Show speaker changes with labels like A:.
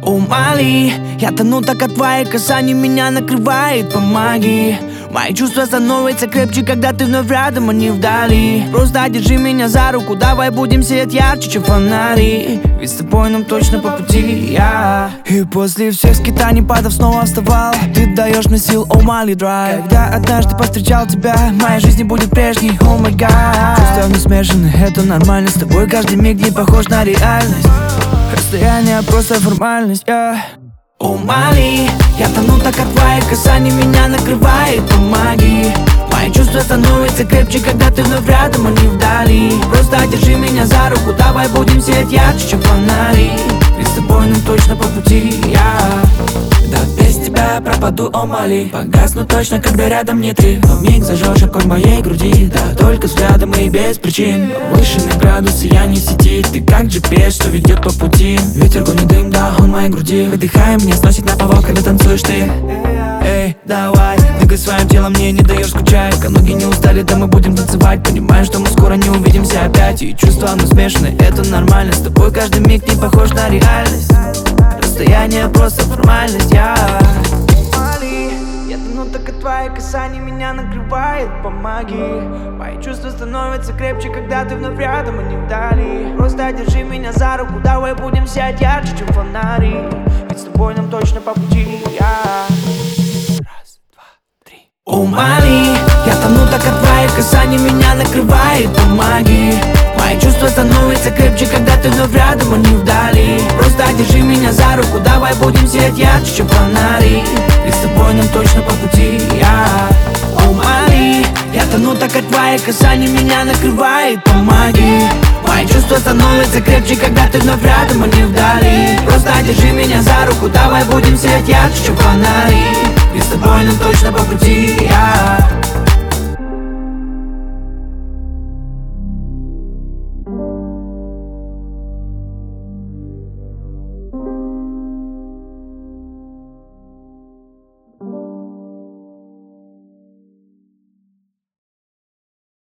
A: Умоли, я тону так от твоих касаний, меня накрывает, помоги. Мои чувства становятся крепче, когда ты вновь рядом, а не вдали. Просто держи меня за руку, давай будем сиять ярче, чем фонари. Ведь с тобой нам точно по пути, И после всех скитаний падов снова вставал. Ты даешь мне сил, oh Molly Drive. Когда однажды повстречал тебя, моя жизнь не будет прежней, oh my god. Чувства не смешаны, это нормально, с тобой каждый миг не похож на реальность. Расстояние просто формальность, Умоли, я тону так от твоих касаний, меня накрывает, помоги. Мои чувства становятся крепче, когда ты вновь рядом, а не вдали. Просто держи меня за руку, давай будем сиять ярче, чем фонари. Ведь с тобой нам точно по пути, Да без тебя пропаду, о Молли. Погасну точно, когда рядом не ты. Но вмиг зажжешь огонь моей груди. Да только взглядом и без причин. Повышенный градус, сияние сети. Ты как GPS, что ведет по пути. Ветер гонит дым, да, он моей груди. Выдыхая, меня сносит на повал, когда танцуешь ты. Эй, давай, двигай своим телом, мне не даешь скучать. Пока ноги не устали, да мы будем танцевать. Понимаешь, что мы скоро не увидимся опять. И чувства, ну смешаны, это нормально. С тобой каждый миг не похож на реальность. Расстояние просто формальность, Я тону так от твоих касаний, меня накрывает, помоги. Мои чувства становятся крепче, когда ты вновь рядом, а не вдали. Просто держи меня за руку, давай будем сиять ярче, чем фонари. Ведь с тобой нам точно по пути, Раз, два, три. Умоли, я тону так от твоих касаний, меня накрывает, помоги. Мои чувства становятся крепче, когда ты вновь рядом, а не вдали. Просто держи меня за руку, давай будем сиять ярче, чем фонари. Ведь с тобой нам точно по пути, Умоли, я тону так от твоих касаний, меня накрывает, помоги. Мои чувства становятся крепче, когда ты вновь рядом, а не вдали. Просто держи меня за руку, давай будем сиять ярче, чем фонари. Ведь с тобой нам точно по пути,